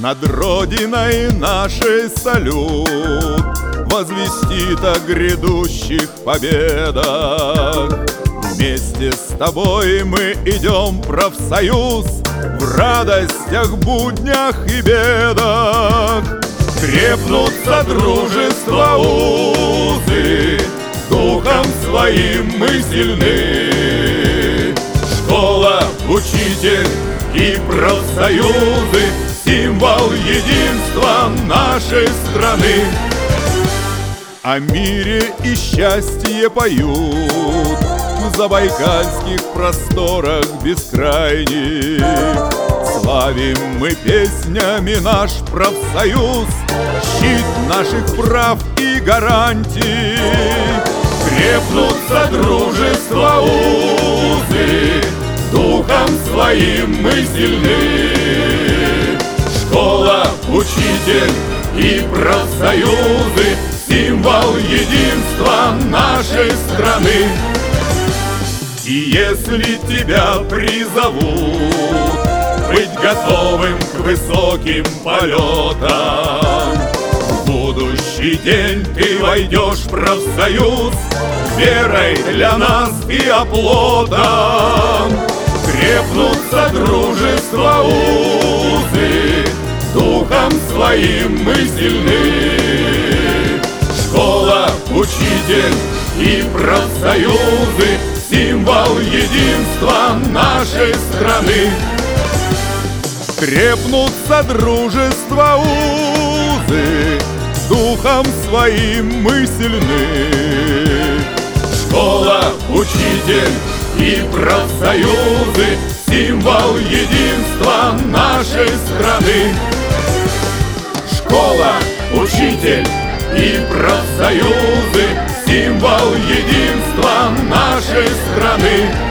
Над Родиной нашей салют возвестит о грядущих победах. Вместе с тобой мы идем в профсоюз в радостях, буднях и бедах. Крепнут содружества узы, духом своим мы сильны. Школа, учитель и профсоюзы — символ единства нашей страны. О мире и счастье поют в забайкальских просторах бескрайних. Славим мы песнями наш профсоюз, щит наших прав и гарантий. Крепнут содружества узы, духом своим мы сильны. Школа, учитель и профсоюзы — символ единства нашей страны. И если тебя призовут быть готовым к высоким полетам, в будущий день ты войдешь в профсоюз верой для нас и оплотом. Крепнут содружества узы, духом своим мы сильны. Школа, учитель и профсоюзы — символ единства нашей страны. Крепнут содружества узы, духом своим мы сильны. Школа, учитель и профсоюзы — символ единства нашей страны. Школа, учитель и профсоюзы — символ единства нашей страны.